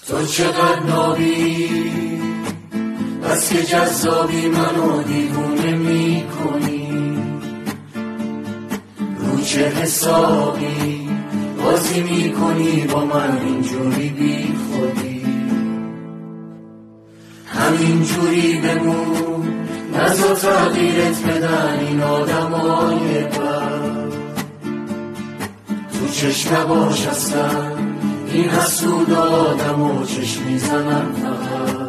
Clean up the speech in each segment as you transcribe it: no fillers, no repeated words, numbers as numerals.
تو چقدر نابی، بس که جذابی منو دیوونه می کنی. رو چه حسابی بازی می کنی با من اینجوری بی خودی؟ همینجوری بمون، نذار تغییرت بدن این آدمای بد. تو چشم نباش اصلا، این حسود آدم و چشم میزنن فقط.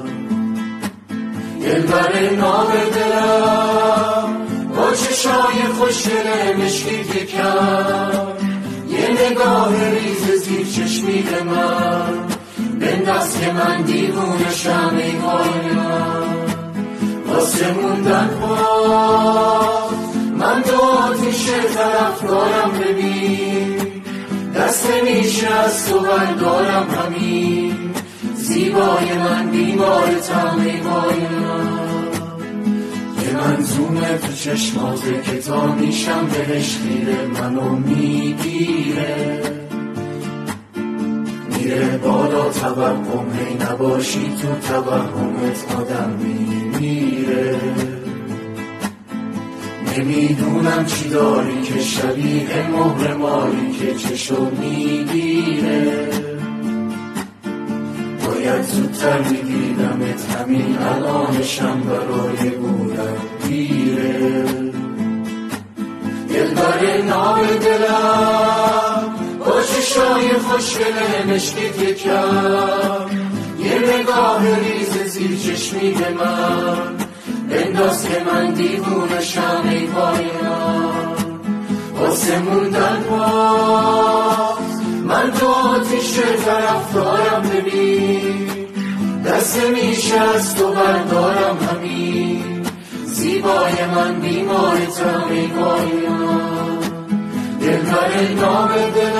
دلبر ناب دلم با چشای خوشگل مشکی که کرد، یه نگاه ریز زیر چشمی به من بنداز که من دیوونشم. ای وای من واسه موندن باز، من تو آتیش طرفدارم. ببین دست نمیشه از تو بردارم، همین زیبای من بیمارتم. ای وای من که منظومه تو چشماته که تا میشم بهش خیره، منو میگیره میره بالا توهم. هی نباشی تو توهمت آدم میمیره. نمیدونم چی داری که شبیه مهر ماری که چشو میگیره. باید زودتر میدیدمت، همین الانشم برای بودن دیره. دلبر نام دلم با چشای خوشگل مشکی که کرد، یه نگاه ریز زیر چشمی به من بنداز که من دیوونشم. ای وای من واسه موندن باز، من تو آتیش طرفدارم. ببین دست میشه از تو بردارم، همین زیبای من بیمارتم. ای وای من دلبر نام دلم